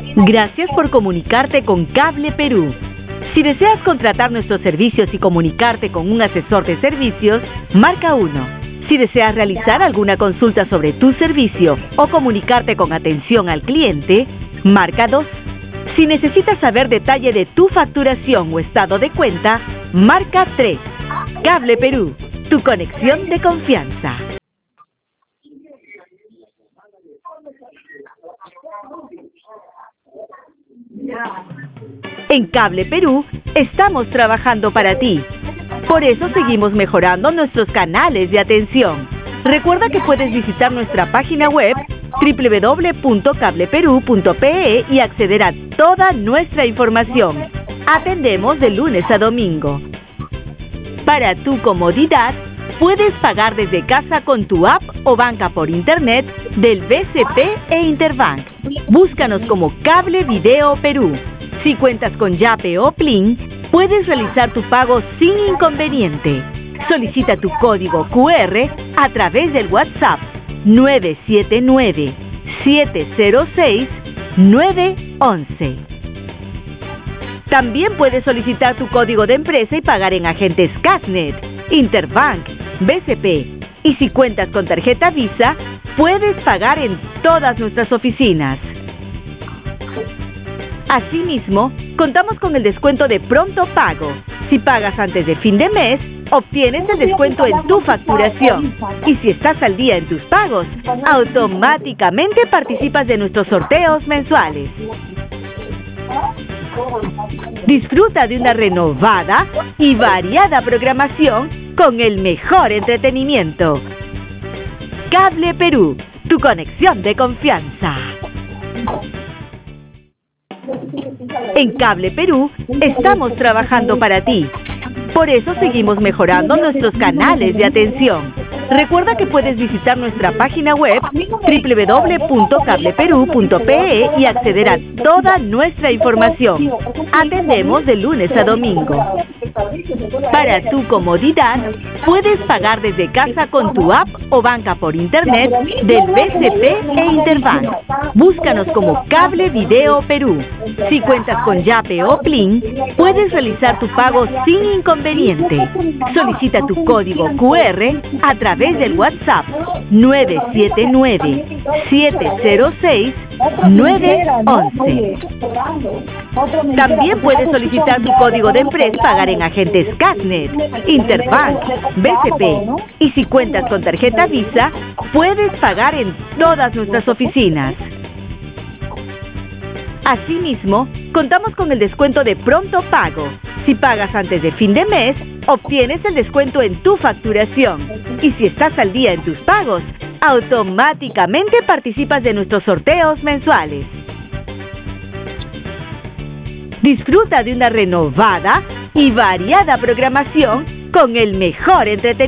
Gracias por comunicarte con Cable Perú. Si deseas contratar nuestros servicios y comunicarte con un asesor de servicios, marca 1. Si deseas realizar alguna consulta sobre tu servicio o comunicarte con atención al cliente, marca 2. Si necesitas saber detalle de tu facturación o estado de cuenta, marca 3. Cable Perú, tu conexión de confianza. En Cable Perú estamos trabajando para ti. Por eso seguimos mejorando nuestros canales de atención. Recuerda que puedes visitar nuestra página web www.cableperu.pe y acceder a toda nuestra información. Atendemos de lunes a domingo. Para tu comodidad, puedes pagar desde casa con tu app o banca por internet del BCP e Interbank. Búscanos como Cable Video Perú. Si cuentas con Yape o Plin, puedes realizar tu pago sin inconveniente. Solicita tu código QR a través del WhatsApp 979-706-911. También puedes solicitar tu código de empresa y pagar en agentes Casnet, Interbank, BCP. Y si cuentas con tarjeta Visa, puedes pagar en todas nuestras oficinas. Asimismo, contamos con el descuento de pronto pago. Si pagas antes de fin de mes, obtienes el descuento en tu facturación. Y si estás al día en tus pagos, automáticamente participas de nuestros sorteos mensuales. Disfruta de una renovada y variada programación con el mejor entretenimiento. Cable Perú, tu conexión de confianza. En Cable Perú estamos trabajando para ti. Por eso seguimos mejorando nuestros canales de atención. Recuerda que puedes visitar nuestra página web www.cableperu.pe y acceder a toda nuestra información. Atendemos de lunes a domingo. Para tu comodidad, puedes pagar desde casa con tu app o banca por internet del BCP e Interbank. Búscanos como Cable Video Perú. Si cuentas con Yape o Plin, puedes realizar tu pago sin inconveniente. Solicita tu código QR a través del WhatsApp 979-706-911. También puedes solicitar tu código de empresa y pagar en agentes Casnet, Interbank, BCP. Y si cuentas con tarjeta Visa, puedes pagar en todas nuestras oficinas. Asimismo, contamos con el descuento de pronto pago. Si pagas antes de fin de mes, obtienes el descuento en tu facturación. Y si estás al día en tus pagos, automáticamente participas de nuestros sorteos mensuales. Disfruta de una renovada y variada programación con el mejor entretenimiento.